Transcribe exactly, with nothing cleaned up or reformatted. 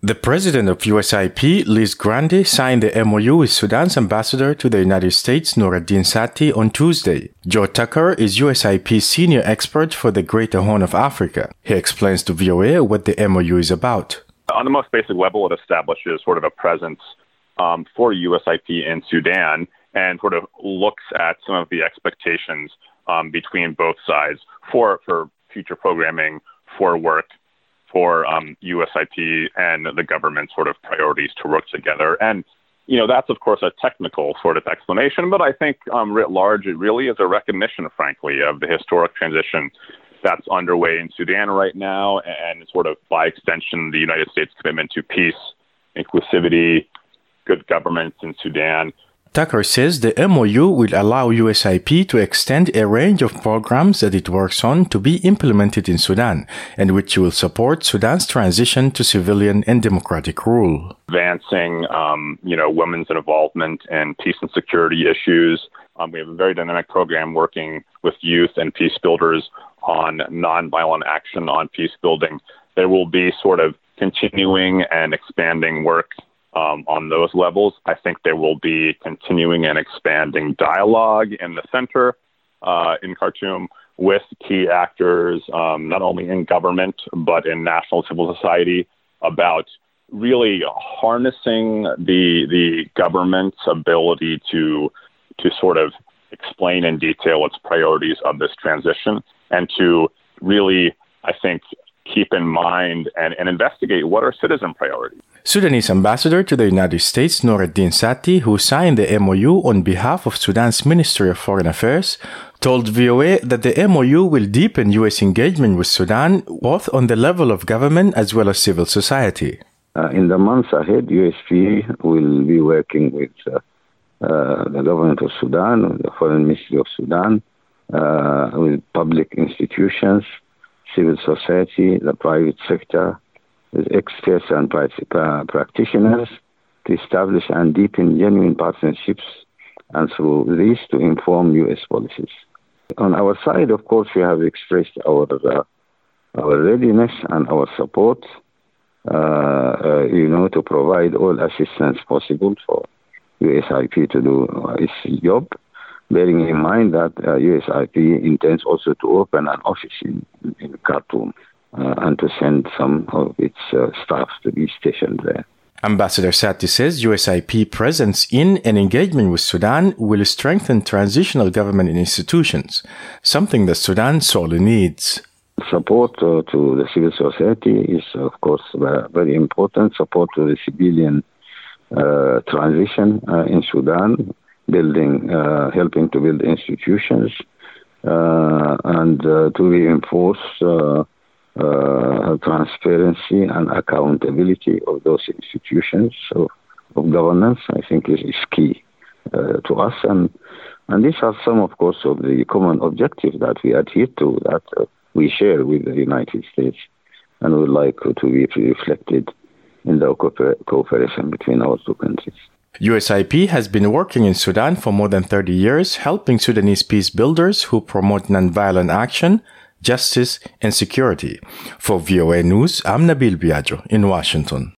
The president of U S I P, Liz Grande, signed the M O U with Sudan's ambassador to the United States, Noureddin Sati, on Tuesday. Joe Tucker is U S I P's senior expert for the Greater Horn of Africa. He explains to V O A what the M O U is about. On the most basic level, it establishes sort of a presence um, for U S I P in Sudan and sort of looks at some of the expectations um, between both sides for, for future programming, for work, for um, U S I P and the government sort of priorities to work together. And, you know, that's, of course, a technical sort of explanation, but I think um, writ large, it really is a recognition, frankly, of the historic transition that's underway in Sudan right now, and sort of, by extension, the United States' commitment to peace, inclusivity, good governance in Sudan. Tucker says the M O U will allow U S I P to extend a range of programs that it works on to be implemented in Sudan, and which will support Sudan's transition to civilian and democratic rule. Advancing, um, you know, women's involvement in peace and security issues. Um, we have a very dynamic program working with youth and peace builders on nonviolent action on peace building. There will be sort of continuing and expanding work Um, on those levels. I think there will be continuing and expanding dialogue in the center uh, in Khartoum with key actors, um, not only in government, but in national civil society, about really harnessing the the government's ability to to sort of explain in detail its priorities of this transition, and to really, I think, keep in mind and, and investigate what are citizen priorities. Sudanese ambassador to the United States, Noureddin Sati, who signed the M O U on behalf of Sudan's Ministry of Foreign Affairs, told V O A that the M O U will deepen U S engagement with Sudan, both on the level of government as well as civil society. Uh, in the months ahead, U S P will be working with uh, uh, the government of Sudan, the Foreign Ministry of Sudan, uh, with public institutions, civil society, the private sector, with experts and practitioners to establish and deepen genuine partnerships, and through this to inform U S policies. On our side, of course, we have expressed our uh, our readiness and our support, uh, uh, you know, to provide all assistance possible for U S I P to do its job, bearing in mind that uh, U S I P intends also to open an office in, in Khartoum uh, and to send some of its uh, staff to be stationed there. Ambassador Sati says U S I P presence in and engagement with Sudan will strengthen transitional government and institutions, something that Sudan sorely needs. Support uh, to the civil society is, of course, uh, very important. Support to the civilian uh, transition uh, in Sudan, building, uh, helping to build institutions, uh, and uh, to reinforce uh, uh, transparency and accountability of those institutions of, of governance, I think is, is key uh, to us. And, and these are some, of course, of the common objectives that we adhere to, that uh, we share with the United States, and would like to be reflected in the cooperation between our two countries. U S I P has been working in Sudan for more than thirty years, helping Sudanese peace builders who promote nonviolent action, justice, and security. For V O A News, I'm Nabil Biagio in Washington.